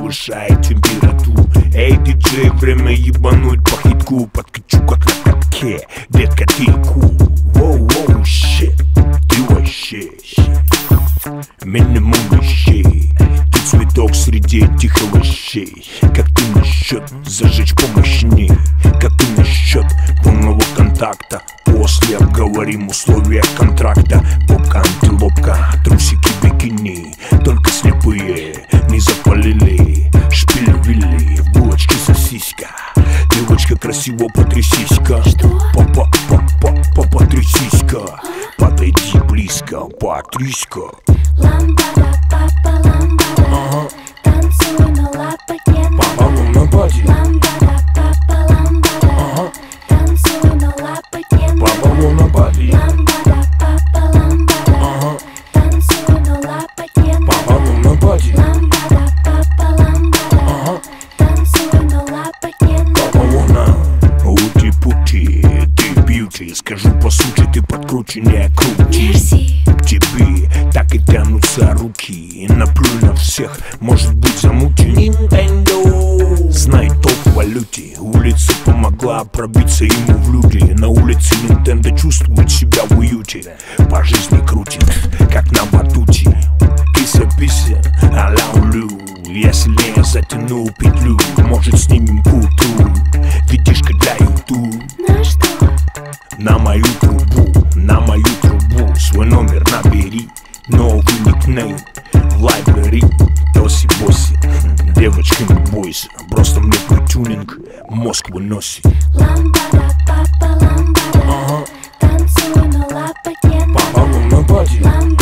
повышает температуру. Эй, диджей, время ебануть по хитку. Подкачу как на катке, детка, ты кул. Воу-воу, щит, ты вообще минимум вещей. Ты цветок среди этих овощей. Как ты насчет зажечь помощней? Как ты насчет полного контакта? После обговорим условия контракта. Попка, антилопка, трусики, бикини. Только слепые не запалили. Шпиль-вилли, в булочке сосиска. Девочка, красиво потрясись-ка. Потрясись-ка. Подойди близко, потрясь-ка. Ламбада, папа, ламбада. Танцуй на лапотен. Папа, лунопади. Ламбада, папа, ламбада. Танцуй на лапотен. Папа, лунопади. Ламбада, папа, ламбада. Танцуй на лапотен. Папа, лунопади. Ламбада, папа, ламбада. Танцуй на лапотен. Папа, луна, ути-пути, ты бьюти. Скажу по сути, ты подкруче, не крути. Мерси. К тебе так и тянутся руки. Наплюй на всех, может быть замути. Nintendo знает толк в валюте. Улица помогла пробиться ему в люди. На улице Nintendo чувствует себя в уюте. По жизни крутит, как на батуте. Кися-пися, а-ля улю. Я сильнее затянул петлю. Может, снимем куту. Видишка для YouTube. На что? На мою трубу, на мою трубу. Свой номер набери. Новый никнейм в лайбрери. Тоси-боси, девочка, не бойся. Просто мне твой тюнинг мозг выносит. Ламбада, папа, ламбада. Танцуй на лапотен. Папа, лунопади.